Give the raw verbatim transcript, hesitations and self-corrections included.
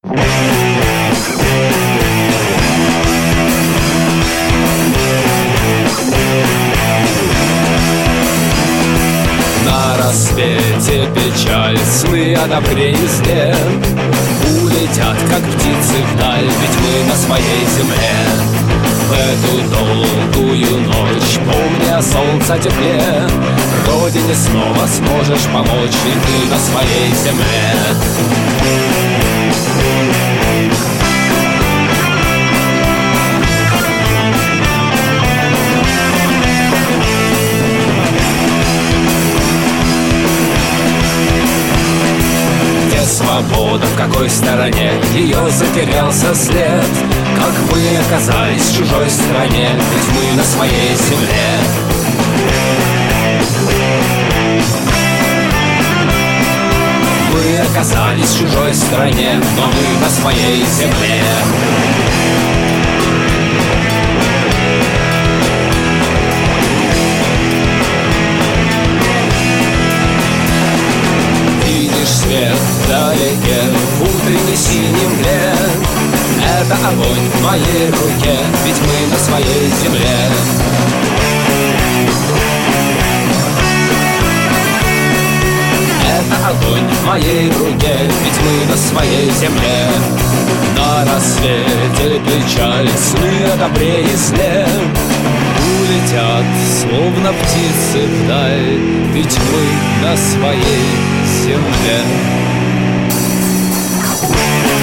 На рассвете печаль, сны о добре и зле улетят, как птицы вдаль, ведь мы на своей земле. В эту долгую ночь помни о солнце тепле, Родине снова сможешь помочь, и ты на своей земле. Свобода, в какой стороне ее затерялся след? Как мы оказались в чужой стране, ведь мы на своей земле. Мы оказались в чужой стране, но мы на своей земле. Свет вдалеке, в утренней синей мгле, это огонь в моей руке, ведь мы на своей земле. Это огонь в моей руке, ведь мы на своей земле. На рассвете печаль, сны о добре и зле улетят, словно птицы вдаль, ведь мы на своей земле.